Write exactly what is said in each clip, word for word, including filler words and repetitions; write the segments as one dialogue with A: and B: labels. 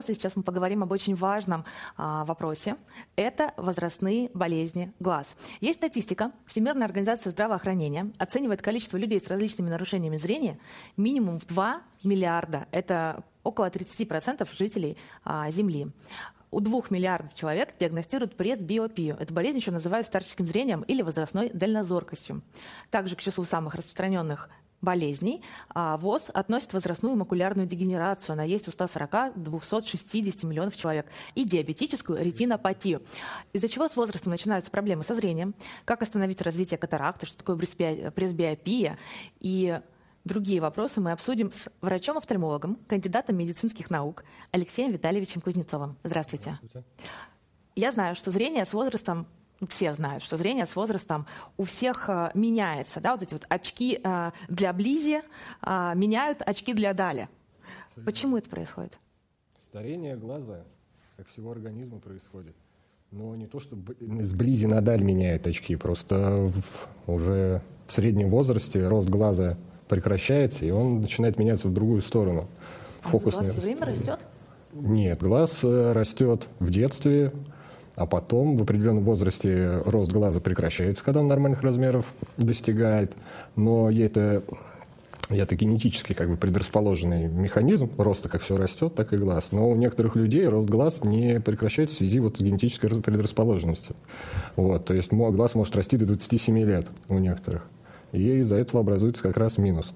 A: Сейчас мы поговорим об очень важном а, вопросе. Это возрастные болезни глаз. Есть статистика. Всемирная организация здравоохранения оценивает количество людей с различными нарушениями зрения минимум в два миллиарда. Это около тридцать процентов жителей а, Земли. У двух миллиардов человек диагностируют пресбиопию. Эту болезнь еще называют старческим зрением или возрастной дальнозоркостью. Также к числу самых распространенных болезней ВОЗ относит возрастную макулярную дегенерацию. Она есть у ста сорока — двухсот шестидесяти миллионов человек. И диабетическую ретинопатию. Из-за чего с возрастом начинаются проблемы со зрением, как остановить развитие катаракты, что такое пресбиопия и другие вопросы мы обсудим с врачом-офтальмологом, кандидатом медицинских наук Алексеем Витальевичем Кузнецовым. Здравствуйте. Здравствуйте. Я знаю, что зрение с возрастом, все знают, что зрение с возрастом у всех а, меняется. Да? Вот эти вот очки а, для близи а, меняют очки для дали. Почему это происходит?
B: Старение глаза, как всего организма, происходит. Но не то, что сблизи на даль меняют очки, просто в, уже в среднем возрасте рост глаза прекращается, и он начинает меняться в другую сторону.
A: А глаз все время растет?
B: Нет, глаз растет в детстве, а потом в определенном возрасте рост глаза прекращается, когда он нормальных размеров достигает. Но это, это генетически как бы предрасположенный механизм роста, как все растет, так и глаз. Но у некоторых людей рост глаз не прекращается в связи вот с генетической предрасположенностью. Вот, то есть глаз может расти до двадцати семи лет у некоторых. И из-за этого образуется как раз минус.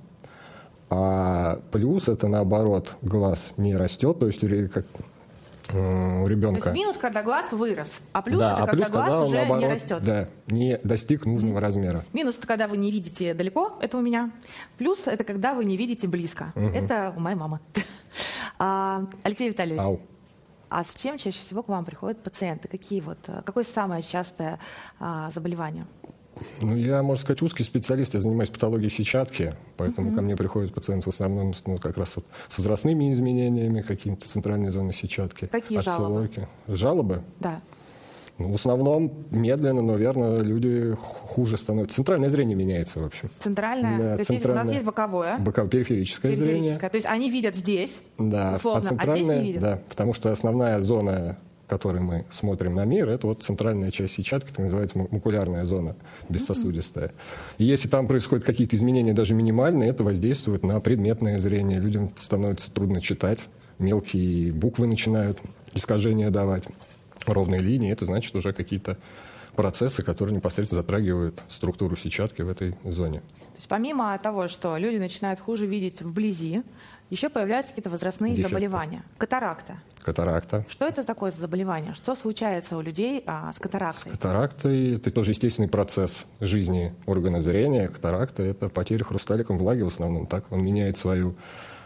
B: А плюс это наоборот, глаз не растет, то есть как у ребенка.
A: То есть минус, когда глаз вырос, а плюс
B: да,
A: это
B: а
A: когда
B: плюс,
A: глаз
B: когда
A: уже
B: наоборот,
A: не растет.
B: Да, не достиг нужного mm-hmm. размера.
A: Минус это когда вы не видите далеко, это у меня. Плюс это когда вы не видите близко. Mm-hmm. Это у моей мамы. а, Алексей Витальевич.
B: Ау.
A: А с чем чаще всего к вам приходят пациенты? Какие вот, какое самое частое а, заболевание?
B: Ну, я, можно сказать, узкий специалист, я занимаюсь патологией сетчатки, поэтому mm-hmm. ко мне приходят пациенты в основном ну, как раз вот с возрастными изменениями, какими-то центральной зоны сетчатки.
A: Какие жалобы?
B: Жалобы?
A: Да.
B: Ну, в основном медленно, но верно, люди хуже становятся. Центральное зрение меняется, в общем.
A: Центральное?
B: Да,
A: то есть
B: центральное...
A: у нас есть боковое?
B: Боковое, периферическое, периферическое зрение.
A: То есть они видят здесь,
B: да,
A: условно,
B: а, центральное,
A: а здесь не видят?
B: Да, потому что основная зона, которой мы смотрим на мир, это вот центральная часть сетчатки, так называется макулярная зона, бессосудистая. И если там происходят какие-то изменения, даже минимальные, это воздействует на предметное зрение. Людям становится трудно читать, мелкие буквы начинают искажения давать, ровные линии. Это значит уже какие-то процессы, которые непосредственно затрагивают структуру сетчатки в этой зоне.
A: То есть помимо того, что люди начинают хуже видеть вблизи, еще появляются какие-то возрастные Дефекты. заболевания. Катаракта.
B: Катаракта.
A: Что это такое за заболевание? Что случается у людей а, с катарактой?
B: С катарактой это тоже естественный процесс жизни органа зрения. Катаракта – это потеря хрусталиком влаги в основном. Так? Он меняет свою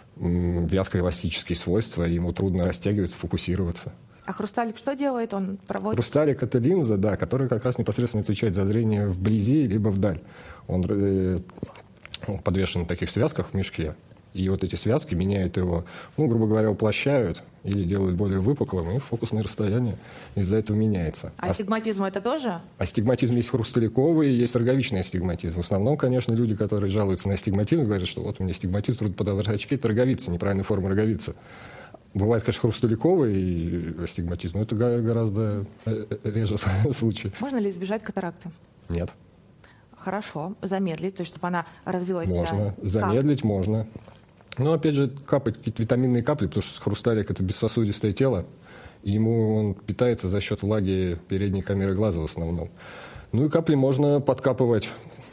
B: м, вязкоэластические свойства, и ему трудно растягиваться, фокусироваться.
A: А хрусталик что делает? Он проводит...
B: Хрусталик – это линза, да, которая как раз непосредственно отвечает за зрение вблизи либо вдаль. Он э, подвешен на таких связках в мешке. И вот эти связки меняют его, ну, грубо говоря, уплощают или делают более выпуклым, и фокусное расстояние из-за этого меняется.
A: А астигматизм это тоже?
B: Астигматизм есть хрусталиковый, есть роговичный астигматизм. В основном, конечно, люди, которые жалуются на астигматизм, говорят, что вот у меня астигматизм, трудно подобрать очки, это роговица, неправильная форма роговицы. Бывает, конечно, хрусталиковый астигматизм, но это гораздо реже случаи.
A: Можно ли избежать катаракты?
B: Нет.
A: Хорошо. Замедлить, то есть чтобы она развилась?
B: Можно. Замедлить можно. Но, опять же, капать какие-то витаминные капли, потому что хрусталик – это бессосудистое тело, и ему он питается за счет влаги передней камеры глаза в основном. Ну и капли можно подкапывать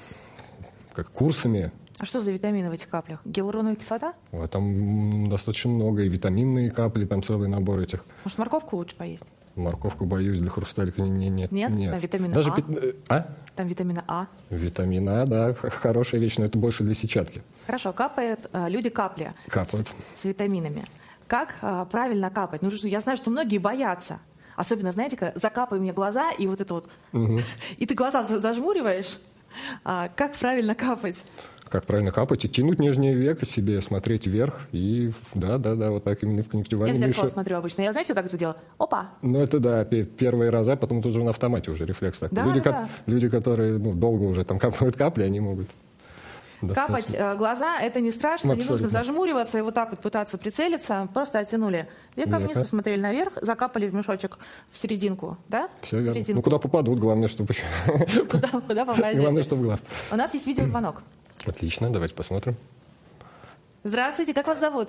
B: как курсами.
A: А что за витамины в этих каплях? Гиалуроновая кислота?
B: А там достаточно много, и витаминные капли, там целый набор этих.
A: Может, морковку лучше поесть?
B: Морковку, боюсь, для хрусталика не, нет.
A: Нет?
B: Нет?
A: Там витамина
B: Даже
A: А?
B: Пи... а?
A: Там витамина А?
B: Витамина А, да, хорошая вещь, но это больше для сетчатки.
A: Хорошо, капают а, люди капли.
B: Капают.
A: С, с витаминами. Как а, правильно капать? Ну, я знаю, что многие боятся. Особенно, знаете, как закапай мне глаза, и вот это вот... Угу. И ты глаза зажмуриваешь. А, как правильно капать?
B: Как правильно капать и тянуть нижнее веко себе, смотреть вверх. И да-да-да, вот так именно в конъюнктивальном.
A: Я в зеркало смотрю обычно. Я знаете, как это делаю? Опа!
B: Ну это да, первые разы, а потом это уже на автомате уже рефлекс такой.
A: Да,
B: люди,
A: да,
B: ко-
A: да.
B: люди, которые ну, долго уже там капают капли, они могут.
A: Капать э, глаза – это не страшно, не нужно зажмуриваться и вот так вот пытаться прицелиться. Просто оттянули века вниз, посмотрели наверх, закапали в мешочек в серединку, да?
B: Все верно. Ну, куда попадут, главное, чтобы...
A: Куда, куда попадет.
B: Главное, чтобы глаз.
A: У нас есть видеозвонок.
B: Отлично, давайте посмотрим.
A: Здравствуйте, как вас зовут?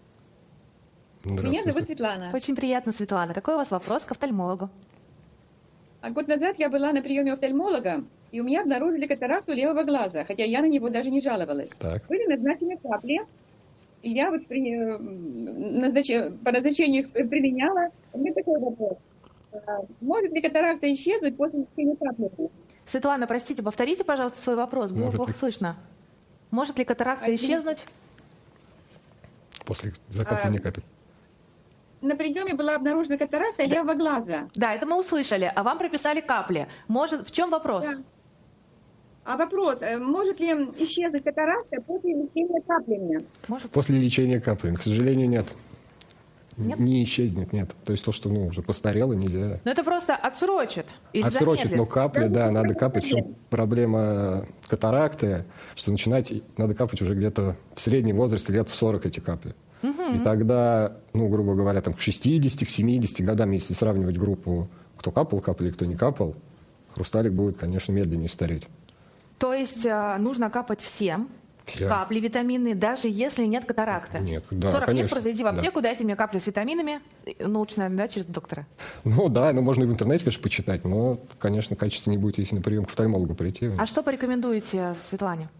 C: Меня зовут Светлана.
A: Очень приятно, Светлана. Какой у вас вопрос к офтальмологу?
C: А год назад я была на приеме офтальмолога, и у меня обнаружили катаракту левого глаза, хотя я на него даже не жаловалась.
B: Так.
C: Были назначены капли, и я вот при, назнач... по назначению их применяла. У меня такой вопрос. Может ли катаракта исчезнуть после назначения капли?
A: Светлана, простите, повторите, пожалуйста, свой вопрос. Было плохо ли... слышно. Может ли катаракта а исчезнуть?
B: После закапывания а... капель.
C: На приеме была обнаружена катаракта да. левого глаза.
A: Да, это мы услышали. А вам прописали капли. Может, в чем вопрос?
C: Да. А вопрос, может ли исчезнуть катаракта после лечения каплями?
B: Может. После лечения каплями, к сожалению, нет.
A: Нет?
B: Не исчезнет, нет. То есть то, что ну, уже постарело, нельзя.
A: Но это просто отсрочит. Или
B: отсрочит,
A: замедлит.
B: Но капли, да, да надо капать. В чем проблема катаракты, что начинать надо капать уже где-то в среднем возрасте, лет в сорок эти капли. Угу. И тогда, ну, грубо говоря, там, к шестидесяти, к семидесяти годам, если сравнивать группу, кто капал капли, кто не капал, хрусталик будет, конечно, медленнее стареть.
A: То есть нужно капать всем? Все. Капли витаминные, даже если нет катаракты.
B: Нет, да,
A: сорок
B: конечно.
A: лет просто иди в аптеку, да. Дайте мне капли с витаминами. Ну, лучше, наверное, да, через доктора.
B: Ну да, ну можно и в интернете, конечно, почитать, но, конечно, качество не будет, если на прием к офтальмологу прийти.
A: А что порекомендуете Светлане?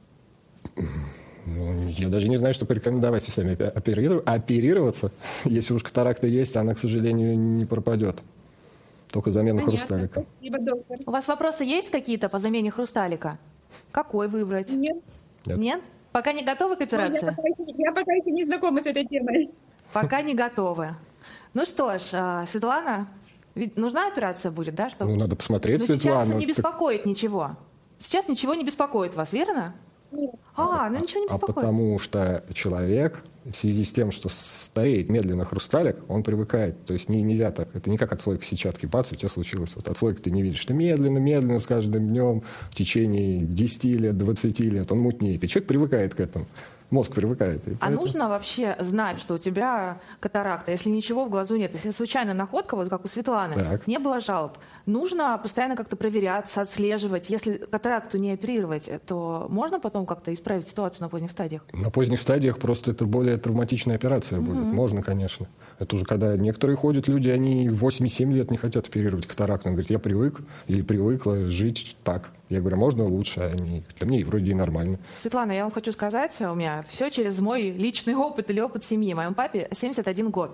B: Ну, я даже не знаю, что порекомендовать, если сами опериров... оперироваться. Если уж катаракта есть, она, к сожалению, не пропадет. Только замена Понятно. Хрусталика.
A: У вас вопросы есть какие-то по замене хрусталика? Какой выбрать?
C: Нет.
B: Нет?
A: Нет? Пока не готовы к операции?
C: Я пока, еще, я пока еще не знакома с этой темой.
A: Пока не готовы. Ну что ж, Светлана, ведь нужна операция будет, да? Чтобы...
B: Ну, надо посмотреть,
A: Но
B: Светлана.
A: сейчас не беспокоит ничего. Сейчас ничего не беспокоит вас, верно?
C: Нет.
A: А, ну ничего не беспокоит.
B: А потому что человек, в связи с тем, что стареет медленно хрусталик, он привыкает. То есть не, нельзя так. Это не как отслойка сетчатки. Бац, у тебя случилось. Вот отслойка ты не видишь. Ты медленно, медленно с каждым днем в течение десяти лет, двадцати лет он мутнеет. И человек привыкает к этому. Мозг привыкает.
A: А поэтому... нужно вообще знать, что у тебя катаракта, если ничего в глазу нет, если случайная находка, вот как у Светланы, так. не было жалоб, нужно постоянно как-то проверяться, отслеживать. Если катаракту не оперировать, то можно потом как-то исправить ситуацию на поздних стадиях?
B: На поздних стадиях просто это более травматичная операция будет. Mm-hmm. Можно, конечно. Это уже когда некоторые ходят люди, они в восемь-семь лет не хотят оперировать катаракту. Он говорит, я привык или привыкла жить так. Я говорю, можно лучше, а они, для меня вроде и нормально.
A: Светлана, я вам хочу сказать, у меня все через мой личный опыт или опыт семьи. Моему папе семьдесят один год.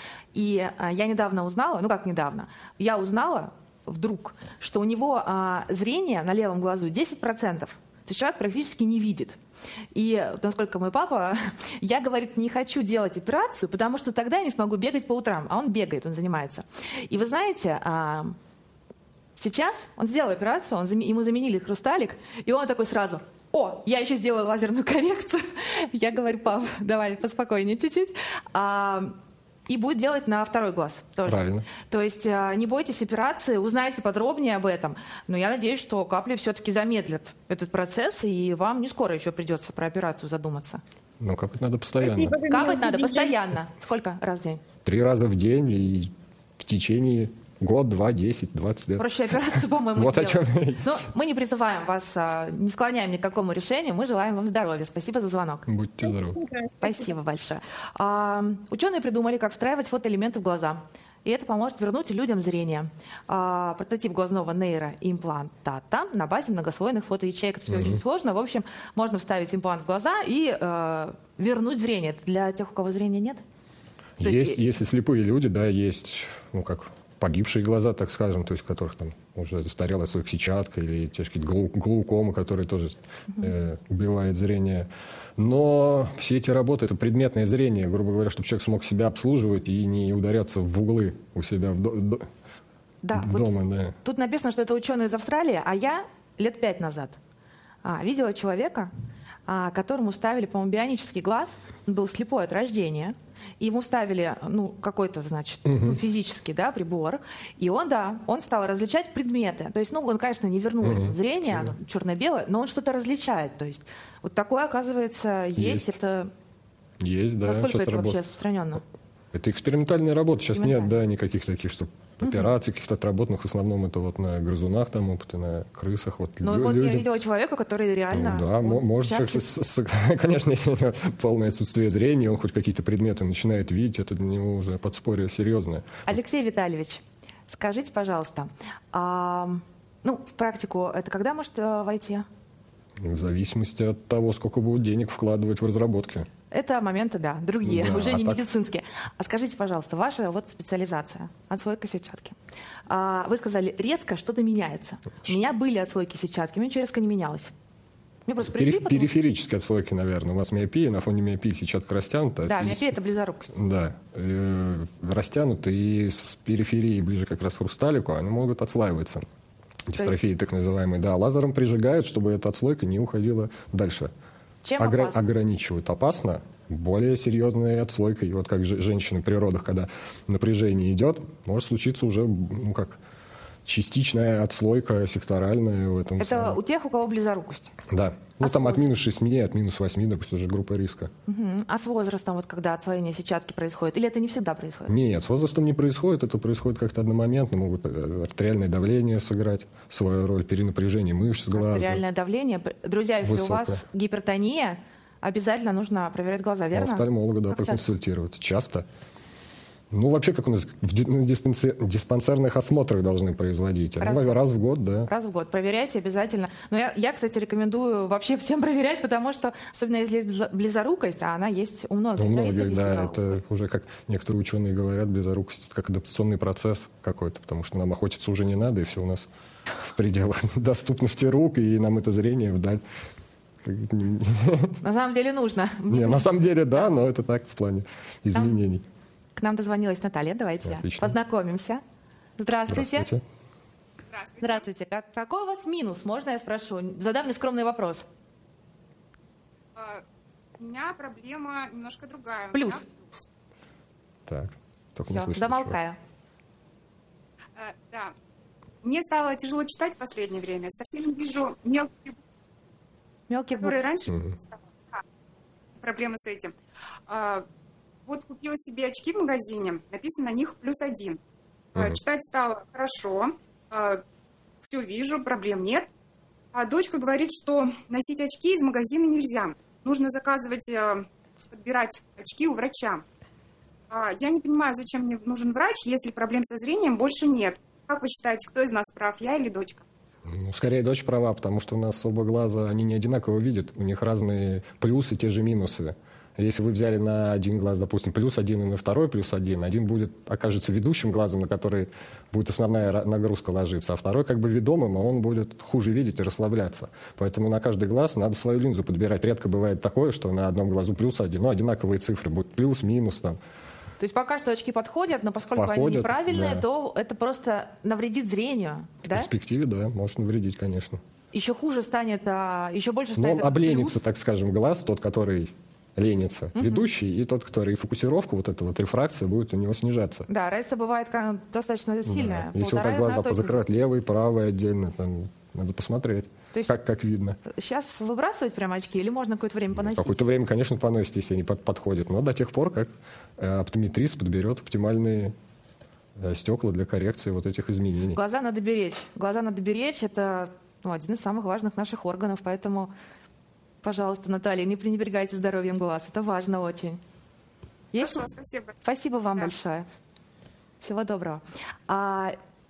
A: И а, я недавно узнала, ну как недавно, я узнала вдруг, что у него а, зрение на левом глазу десять процентов. То есть человек практически не видит. И насколько мой папа, я, говорит, не хочу делать операцию, потому что тогда я не смогу бегать по утрам. А он бегает, он занимается. И вы знаете... А, сейчас он сделал операцию, он, ему заменили хрусталик, и он такой сразу, о, я еще сделаю лазерную коррекцию. Я говорю, пап, давай поспокойнее чуть-чуть. А, и будет делать на второй глаз тоже.
B: Правильно.
A: То есть не бойтесь операции, узнайте подробнее об этом. Но я надеюсь, что капли все-таки замедлят этот процесс, и вам не скоро еще придется про операцию задуматься.
B: Ну, капать надо постоянно.
C: Спасибо,
A: капать надо постоянно. Сколько раз в день?
B: Три раза в день и в течение... Год, два, десять, двадцать лет.
A: Проще операцию, по-моему,
B: вот о чем.
A: Но мы не призываем вас, не склоняем ни к какому решению, мы желаем вам здоровья. Спасибо за звонок.
B: Будьте здоровы.
A: Спасибо большое. А, ученые придумали, как встраивать фотоэлементы в глаза. И это поможет вернуть людям зрение. А, прототип глазного нейроимплантата на базе многослойных фотоячеек. Это все mm-hmm. очень сложно. В общем, можно вставить имплант в глаза и э, вернуть зрение. Это для тех, у кого зрения нет?
B: То есть, есть, если слепые люди, да, есть, ну как... погибшие глаза, так скажем, то есть в которых там уже застарелая слой сетчатка или тяжкие глау- глаукомы, которые тоже э, убивает зрение. Но все эти работы — это предметное зрение, грубо говоря, чтобы человек смог себя обслуживать и не ударяться в углы у себя в, до- до-
A: да,
B: дома.
A: Вот
B: да.
A: Тут написано, что это ученые из Австралии, а я лет пять назад а, видела человека, а, которому ставили, по-моему, бионический глаз, он был слепой от рождения. и ему ставили, ну, какой-то, значит, угу. ну, физический, да, прибор, и он, да, он стал различать предметы. То есть, ну, он, конечно, не вернулось угу. зрение, оно черно-белое, но он что-то различает. То есть, вот такое, оказывается, есть. есть. Это...
B: Есть, да.
A: Насколько
B: сейчас
A: это
B: работает.
A: вообще распространенно?
B: Это экспериментальная работа. Сейчас нет, да, никаких таких, что операций угу. каких-то отработанных. В основном это вот на грызунах, там опыты, на крысах. Вот
A: ну, вот я видела человека, который реально...
B: Ну, да, может человек, с, с, конечно, если у него полное отсутствие зрения, он хоть какие-то предметы начинает видеть, это для него уже подспорье серьезное.
A: Алексей Витальевич, скажите, пожалуйста, а, ну, в практику это когда может войти?
B: В зависимости от того, сколько будет денег вкладывать в разработки.
A: Это моменты, да, другие, да, уже не
B: а
A: медицинские. Так... А скажите, пожалуйста, ваша вот специализация, отслойка сетчатки. А, вы сказали, резко что-то меняется. Ш... У меня были отслойки сетчатки, у меня ничего резко не менялось. Мне просто
B: Периф...
A: потому...
B: Периферические отслойки, наверное. У вас миопия, на фоне миопии сетчатка растянута.
A: Да,
B: и...
A: миопия – это близорукость.
B: Да, э, растянута, и с периферии ближе как раз к хрусталику они могут отслаиваться. Дистрофии есть... так называемые. Да, лазером прижигают, чтобы эта отслойка не уходила дальше.
A: Чем
B: Огр...
A: опасно?
B: Ограничивают. Опасно. Более серьезная отслойка. И вот как же женщины при родах, когда напряжение идет, может случиться уже, ну как, частичная отслойка секторальная в этом.
A: Это
B: самом.
A: У тех, у кого близорукость?
B: Да. Ну,
A: а
B: там
A: с...
B: от минус шести, от минус восьми, допустим, уже группа риска.
A: Угу. А с возрастом, вот когда отслоение сетчатки происходит? Или это не всегда происходит?
B: Нет, с возрастом не происходит. Это происходит как-то одномоментно. Могут артериальное давление сыграть свою роль, перенапряжение мышц глаза.
A: Артериальное давление. Друзья, если
B: Высокое.
A: У вас гипертония, обязательно нужно проверять глаза, верно?
B: У офтальмолога, да,
A: как
B: проконсультировать. Часто? часто. Ну, вообще, как у нас в диспансер, диспансерных осмотрах должны производить. Раз, ну, раз в год, да.
A: Раз в год. Проверяйте обязательно. Но я, я, кстати, рекомендую вообще всем проверять, потому что, особенно если есть близорукость, а она есть у многих.
B: У многих, да.
A: да
B: Это уже, как некоторые ученые говорят, близорукость — это как адаптационный процесс какой-то, потому что нам охотиться уже не надо, и все у нас в пределах доступности рук, и нам это зрение вдаль.
A: На самом деле нужно.
B: Не, на самом деле, да, но это так в плане изменений.
A: К нам дозвонилась Наталья. Давайте
B: Отлично.
A: Познакомимся. Здравствуйте.
B: Здравствуйте.
D: Здравствуйте.
A: Здравствуйте. Как, какой у вас минус? Можно я спрошу? Задам мне скромный вопрос.
D: Uh, у меня проблема немножко другая.
A: Плюс.
B: Так, только
A: Все,
B: не слышно.
A: замолкаю.
D: Uh, да. Мне стало тяжело читать в последнее время. Совсем не вижу мелкие
A: Мелкие
D: которые
A: буквы.
D: раньше...
B: Угу.
D: А, проблемы с этим. Uh, Вот купила себе очки в магазине, написано на них плюс один. Uh-huh. Читать стало хорошо, все вижу, проблем нет. А дочка говорит, что носить очки из магазина нельзя. Нужно заказывать, подбирать очки у врача. Я не понимаю, зачем мне нужен врач, если проблем со зрением больше нет. Как вы считаете, кто из нас прав, я или дочка?
B: Ну, скорее, дочь права, потому что у нас оба глаза, они не одинаково видят. У них разные плюсы, те же минусы. Если вы взяли на один глаз, допустим, плюс один, и на второй плюс один, один будет, окажется ведущим глазом, на который будет основная нагрузка ложиться, а второй как бы ведомым, а он будет хуже видеть и расслабляться. Поэтому на каждый глаз надо свою линзу подбирать. Редко бывает такое, что на одном глазу плюс один, ну, одинаковые цифры, будут плюс, минус там.
A: То есть пока что очки подходят, но поскольку
B: Походят,
A: они неправильные,
B: да.
A: то это просто навредит зрению,
B: В
A: да?
B: перспективе, да, может навредить, конечно.
A: Еще хуже станет, а, еще больше
B: Но
A: станет
B: он
A: этот
B: обленится,
A: плюс.
B: так скажем, глаз, тот, который ленится, угу. ведущий, и тот, который фокусировка, вот эта вот рефракция будет у него снижаться.
A: Да, разница бывает достаточно сильная.
B: Да. Если вот так глаза позакрывать, левый, правый отдельно, там, надо посмотреть, то есть как, как видно.
A: Сейчас выбрасывать прямо очки или можно какое-то время поносить?
B: Какое-то время, конечно, поносить, если они под, подходят, но до тех пор, как э, оптометрист подберет оптимальные э, стекла для коррекции вот этих изменений.
A: Глаза надо беречь. Глаза надо беречь, это ну, один из самых важных наших органов, поэтому... Пожалуйста, Наталья, не пренебрегайте здоровьем глаз. Это важно очень. Есть?
D: Хорошо, спасибо.
A: Спасибо вам
D: да.
A: большое. Всего доброго. А,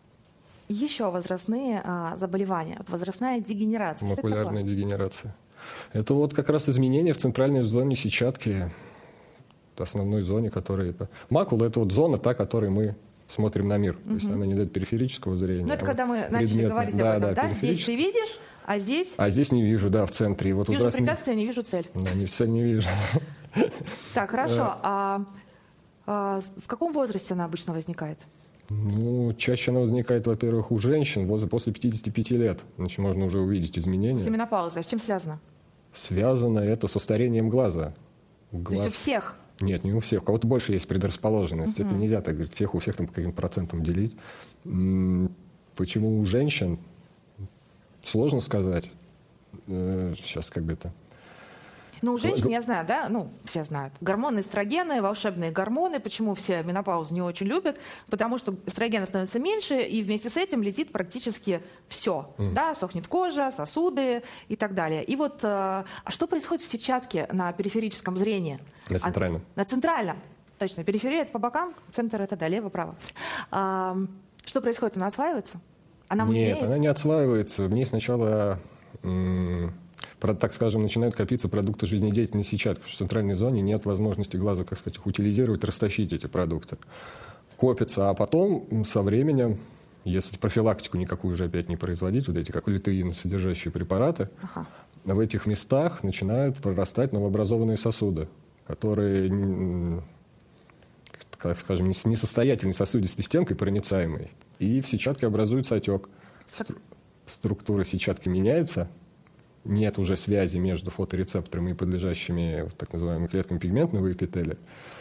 A: еще возрастные а, заболевания. Возрастная дегенерация.
B: Макулярная дегенерация. Это вот как раз изменения в центральной зоне сетчатки, основной зоне, которая... Это... Макула — это вот зона, та, которой мы смотрим на мир. Угу. То есть она не дает периферического зрения.
A: Ну, это
B: а
A: когда мы начали
B: предметно.
A: говорить
B: да,
A: об этом,
B: да?
A: да? Здесь ты видишь, а здесь...
B: А здесь не вижу, да, в центре. И вот
A: вижу
B: ужасно...
A: препятствие, не вижу цель.
B: Да, не цель не вижу.
A: Так, хорошо. А, а в каком возрасте она обычно возникает?
B: Ну, чаще она возникает, во-первых, у женщин возле, после пятидесяти пяти лет. Значит, можно уже увидеть изменения.
A: После менопаузы. А с чем связано?
B: Связано это со старением глаза.
A: Глаз. То есть у всех?
B: Нет, не у всех. У кого-то больше есть предрасположенность.
A: Угу.
B: Это нельзя так говорить. Всех у всех там по каким-то процентам делить. Почему у женщин? Сложно сказать. Сейчас как бы это...
A: Ну, у женщин, я знаю, да, ну, все знают. Гормоны эстрогены, волшебные гормоны. Почему все менопаузу не очень любят? Потому что эстрогена становится меньше, и вместе с этим летит практически все. Mm. Да, сохнет кожа, сосуды и так далее. И вот, а что происходит в сетчатке на периферическом зрении?
B: На центральном.
A: А, на центральном. Точно, периферия — это по бокам, центр — это да, лево-право. А, что происходит? Она отслаивается? Она мутнеет?
B: Нет, она не отслаивается. В ней сначала... М- так скажем, начинают копиться продукты жизнедеятельной сетчатки, потому что в центральной зоне нет возможности глаза, как сказать, их утилизировать, растащить эти продукты. Копятся, а потом со временем, если профилактику никакую уже опять не производить, вот эти как лютеин содержащие препараты, ага. в этих местах начинают прорастать новообразованные сосуды, которые, как скажем, с несостоятельной сосудистой стенкой проницаемой, и в сетчатке образуется отек. Стру- структура сетчатки меняется, нет уже связи между фоторецепторами и подлежащими так называемыми клетками пигментного эпителия.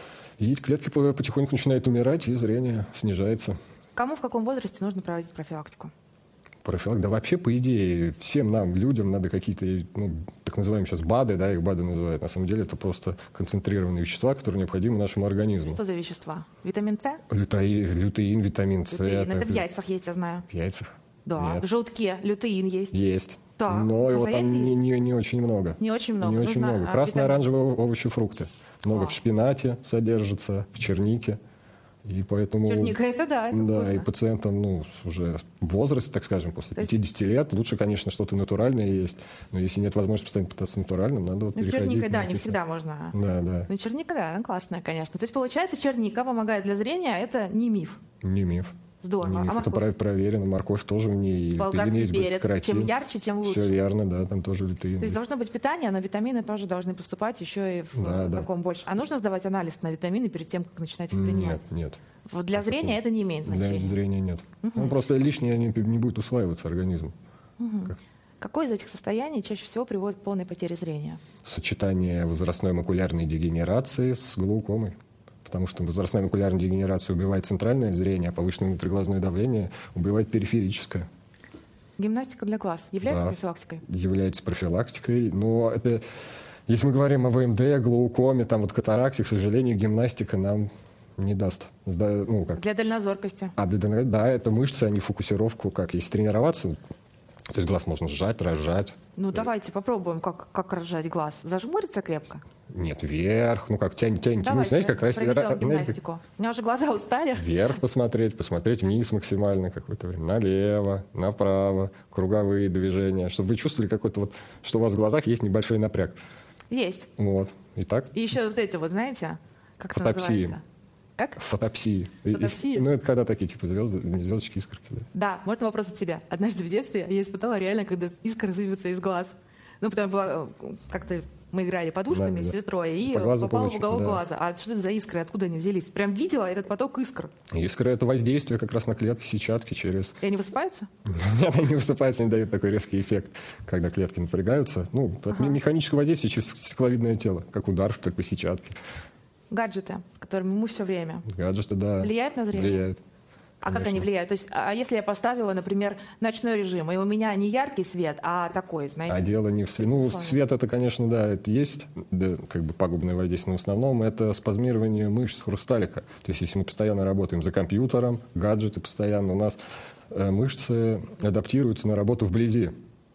B: И эти клетки потихоньку начинают умирать, и зрение снижается.
A: Кому в каком возрасте нужно проводить профилактику?
B: Профилактика? Да вообще, по идее, всем нам, людям, надо какие-то, ну, так называемые сейчас БАДы, да, их БАДы называют. На самом деле это просто концентрированные вещества, которые необходимы нашему организму.
A: Что за вещества? Витамин С?
B: Лютеин, лютеин витамин С.
A: Лютеин. Это, это в яйцах есть, я знаю.
B: В яйцах?
A: Да,
B: Нет.
A: в желтке лютеин есть.
B: Есть.
A: Так,
B: но его там не, не, не очень много.
A: Не очень много.
B: Не очень
A: Нужно
B: много. Красные,
A: витамин.
B: оранжевые овощи, фрукты. Много а. в шпинате содержится, в чернике. И поэтому,
A: черника это да, это
B: да,
A: вкусно.
B: И пациентам, ну, уже в возрасте, так скажем, после пятидесяти лет, лучше, конечно, что-то натуральное есть. Но если нет возможности постоянно питаться натуральным, надо вот
A: ну,
B: переходить.
A: Черника, да,
B: на
A: не
B: эти...
A: всегда можно.
B: Да, да.
A: Ну, черника, да, она классная, конечно. То есть, получается, черника помогает для зрения, это не миф.
B: Не миф.
A: Здорово.
B: Не миф.
A: А
B: это
A: морковь?
B: проверено. Морковь тоже в ней.
A: Болгарский
B: есть,
A: перец.
B: каротин.
A: Чем ярче, тем лучше.
B: Все верно, да, там тоже лютеин.
A: То есть должно быть питание, но витамины тоже должны поступать еще и в
B: да,
A: каком
B: да.
A: больше. А нужно сдавать анализ на витамины перед тем, как начинать их принимать?
B: Нет, нет.
A: Вот для зрения это не имеет значения?
B: Для зрения нет.
A: Угу.
B: Он просто лишнее не, не будет усваиваться организмом.
A: Угу. Как? Какое из этих состояний чаще всего приводит к полной потере зрения?
B: Сочетание возрастной макулярной дегенерации с глаукомой. Потому что возрастная макулярная дегенерация убивает центральное зрение, а повышенное внутриглазное давление убивает периферическое.
A: Гимнастика для глаз является
B: да,
A: профилактикой?
B: Является профилактикой, но это, если мы говорим о ВМД, глаукоме, там вот катаракте, к сожалению, гимнастика нам не даст. Ну, как?
A: Для дальнозоркости?
B: А, для дальнозоркости, да, это мышцы, они фокусировку, как, если тренироваться, то есть глаз можно сжать, разжать.
A: Ну, давайте попробуем, как, как разжать глаз. Зажмуриться крепко?
B: Нет, вверх, ну как, тянь, тянь,
A: давайте,
B: знаете, как раз...
A: проведем гимнастику. У меня уже глаза устали.
B: Вверх посмотреть, посмотреть вниз максимально какое-то время, налево, направо, круговые движения, чтобы вы чувствовали какой-то вот, что у вас в глазах есть небольшой напряг.
A: Есть.
B: Вот, и так.
A: И еще вот эти вот, знаете, как это
B: фотопсии.
A: называется? Как?
B: Фотопсии.
A: Фотопсии?
B: Ну, это когда такие, типа, звезды, звездочки, искорки. Да.
A: Да, можно вопрос от тебя. Однажды в детстве я испытала реально, когда искры сыпятся из глаз. Ну, потому что как-то мы играли подушками да, с сестрой, и по попала в уголок да. глаза. А что это за искры? Откуда они взялись? Прям видела этот поток искр.
B: Искры — это воздействие как раз на клетки сетчатки через...
A: И они высыпаются?
B: Нет, они не высыпаются, они дают такой резкий эффект, когда клетки напрягаются. Ну, ага. механическое воздействие через стекловидное тело, как удар, что ли, по сетчатке.
A: Гаджеты, которыми мы все время.
B: Гаджеты, да.
A: Влияют на зрение?
B: Влияют.
A: А как они влияют? То есть, а если я поставила, например, ночной режим, и у меня не яркий свет, а такой, знаете?
B: А дело не в свете. Ну, свет это, конечно, да, это есть, да, как бы пагубное воздействие, но в основном это спазмирование мышц хрусталика. То есть, если мы постоянно работаем за компьютером, гаджеты постоянно, у нас э, мышцы адаптируются на работу вблизи.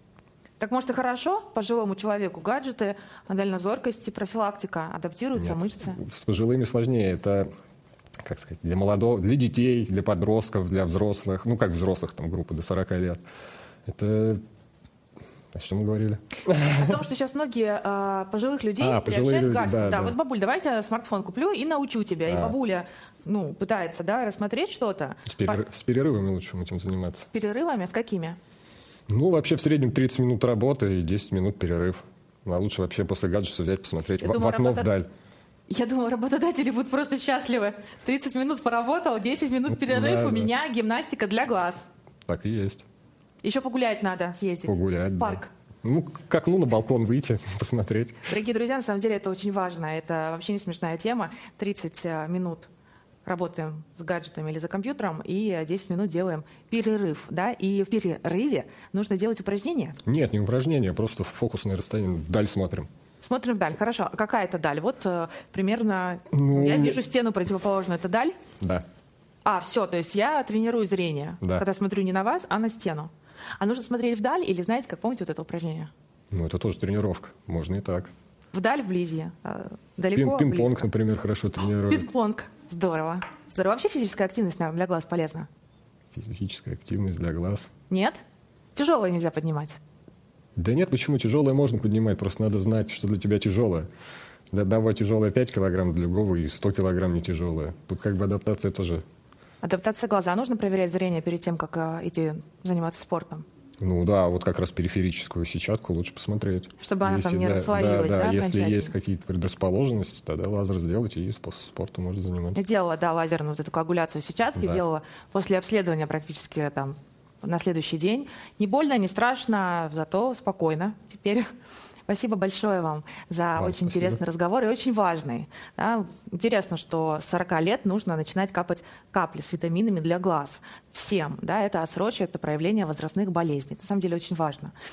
A: Так может и хорошо пожилому человеку гаджеты, дальнозоркости, профилактика, адаптируются
B: Нет,
A: мышцы?
B: С пожилыми сложнее. Это, как сказать, для молодого, для детей, для подростков, для взрослых, ну как взрослых, там группа до сорока лет. Это... О чем мы говорили?
A: О том, что сейчас многие а, пожилых людей
B: а, пожилые люди,
A: гаджеты.
B: Да,
A: да,
B: да.
A: Вот, бабуль, давайте я смартфон куплю и научу тебя. А. И бабуля ну, пытается да, рассмотреть что-то.
B: С, перер... По... с перерывами лучше этим заниматься.
A: С перерывами? С какими?
B: Ну, вообще в среднем тридцать минут работы и десять минут перерыв. А лучше вообще после гаджета взять, посмотреть в, думаю, в окно работа... вдаль.
A: Я думаю, работодатели будут просто счастливы. тридцать минут поработал, десять минут перерыв, да, у да. меня гимнастика для глаз.
B: Так и есть.
A: Еще погулять надо, съездить.
B: Погулять,
A: в парк.
B: Да. Ну, к окну на балкон выйти, посмотреть.
A: Дорогие друзья, на самом деле это очень важно. Это вообще не смешная тема. тридцать минут работаем с гаджетами или за компьютером, и десять минут делаем перерыв. Да? И в перерыве нужно делать упражнения.
B: Нет, не упражнения, просто фокусное расстояние, вдаль смотрим.
A: Смотрим вдаль. Хорошо. А какая это даль? Вот э, примерно
B: Ну,
A: я вижу стену противоположную. Это даль?
B: Да.
A: А, все, то есть я тренирую зрение,
B: Да.
A: когда смотрю не на вас, а на стену. А нужно смотреть вдаль или, знаете, как помните вот это упражнение?
B: Ну, это тоже тренировка. Можно и так.
A: Вдаль, вблизи, а далеко,
B: Пин- Пинг-понг,
A: близко.
B: например, хорошо тренирует.
A: Пинг-понг. Здорово. Здорово. Вообще физическая активность, наверное, для глаз полезна.
B: Физическая активность для глаз.
A: Нет? Тяжелое нельзя поднимать.
B: Да нет, почему? Тяжелое можно поднимать, просто надо знать, что для тебя тяжелое. Для одного тяжелое пять килограмм, для другого и сто килограмм не тяжелое. Тут как бы адаптация тоже.
A: Адаптация глаза. А нужно проверять зрение перед тем, как а, идти заниматься спортом?
B: Ну да, вот как раз периферическую сетчатку лучше посмотреть.
A: Чтобы она там не
B: да,
A: расслоилась,
B: да,
A: да,
B: да, если
A: окончательно?
B: есть какие-то предрасположенности, тогда лазер сделайте и после спорта можно заниматься.
A: Я делала, да, лазерную вот эту коагуляцию сетчатки,
B: Да.
A: делала после обследования практически там на следующий день. Не больно, не страшно, зато спокойно теперь. Спасибо большое вам за
B: Вам
A: очень
B: спасибо.
A: интересный разговор и очень важный. Да. Интересно, что с сорока лет нужно начинать капать капли с витаминами для глаз. Всем. Да, это отсрочит это проявление возрастных болезней. Это, на самом деле очень важно.